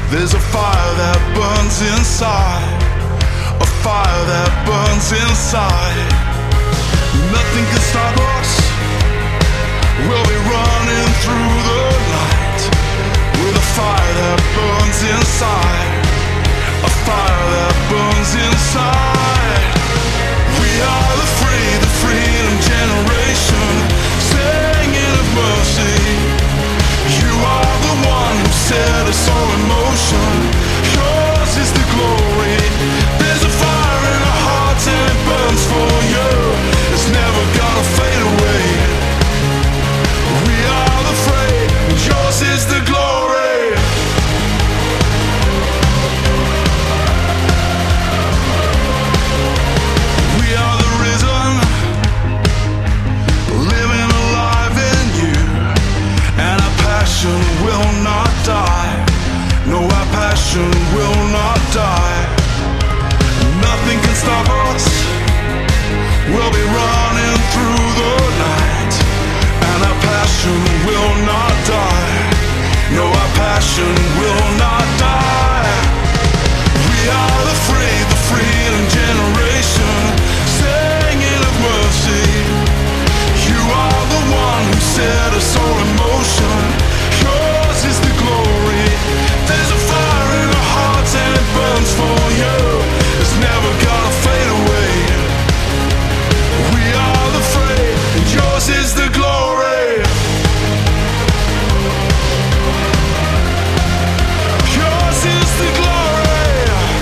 There's a fire that burns inside, a fire that burns inside. Nothing can stop us. We'll be running through the night with a fire that burns inside, a fire that burns inside. We are the freedom generation, singing of mercy. You are the one who set us all in motion. Yours is the glory. There's a fire in our hearts and it burns for you. It's never gonna fade away. We are the flame, yours is the glory. We are the risen, living alive in you, and our passion will not die. No, our passion will not die. Nothing can stop us. We'll be running through the night, and our passion will not die. No, our passion will not die. We are the freedom generation, singing of mercy. You are the one who set us all in motion. Yours is the glory. There's a fire in our hearts and it burns for you. It's never gonna fade away. We are the flame, and yours is the glory. Yours is the glory.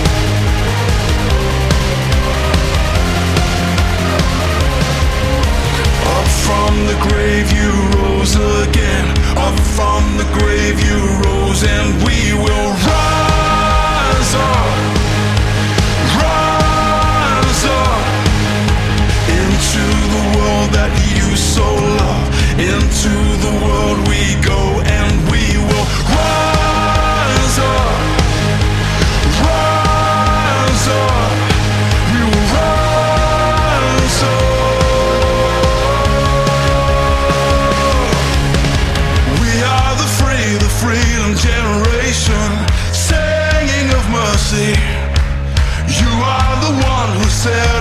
Up from the grave you rose again. Up from the grave you rose, and we will rise up. Rise up into the world that you so love. Into the world we go, and we will rise up. Rise up. We will rise up. We are the freedom generation, singing of mercy. You are the one who said